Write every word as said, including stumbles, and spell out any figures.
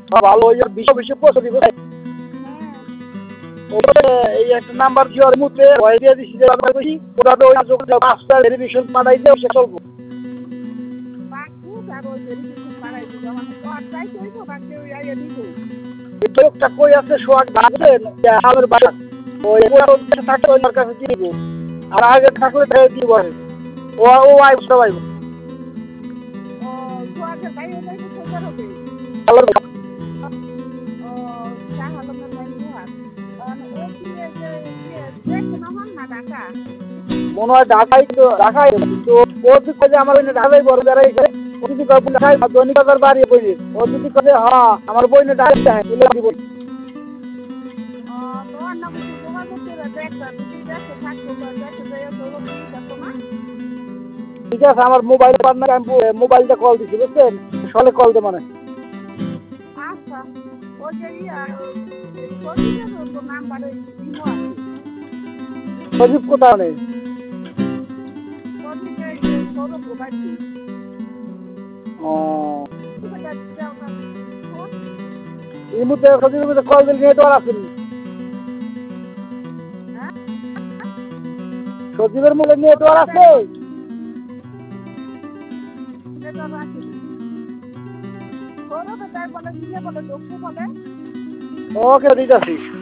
ভালো ওই বিশ্ব বিশ্ব পৌঁছে দিব। এই একটা নাম্বার কি ওর মুতে ওই দিয়ে দিছি যে আমরা কইছি ওটা তো ওই যখন পাঁচটা ভেরিফিকেশন পাঠাই দেও সে চলবো। বাকু আর ওই ভেরিফিকেশন পাঠাই দিব মানে তো আর চাই কইব বাকি ওই আইয়া দিব। এই লোকটা কই আছে সোয়াগ বাজেন আমার বাসা ওই ওর কাছে থাকলে ওর কাছে দিব আর আগে থাকলে ধরে দিব ও ও আই সবাই ও তো আগে ভাই ওই তো কোথায় হবে হ্যালো ও তাহলে না ভাই হাত মানে ও কি যে দেখে না হন না ঢাকা মনে হয় ঢাকাই তো ঢাকাই তো ও যদি কাজে আমার ওই ঢাকাই বড় দাঁড়াইছে ও যদি কখন ঢাকাই দৈনিক বাজার বাড়িয়ে বলি ও যদি কাজে হ্যাঁ আমার বই না ঢাকাই যায় তুলে দিব। ও তো না কিছু যোগাযোগ করে দেখবা যদি দেখো থাকতো তো দেখো যে ওই তো না ঠিক আছে আমার মোবাইল পার্টনার আমি মোবাইলটা কল দিছি বুঝছেন সলে কল দে মানে আচ্ছা ওই যে ইয়া সজিবের তো নাম্বারে দিমো আছে সজীব কোথাও নেই সজিবের সৌরভ গোবাইছি ও কোথায় যাও না এই মুহূর্তে সজীবের মধ্যে কল দিলে নেটওয়ার্ক আসেনি হ্যাঁ সজীবের মধ্যে নেটওয়ার্ক আছে নেটওয়ার্ক আছে সৌরভ তাই বলে দিয়ে বলে দক্ষ বলে ওকে ঠিক আছে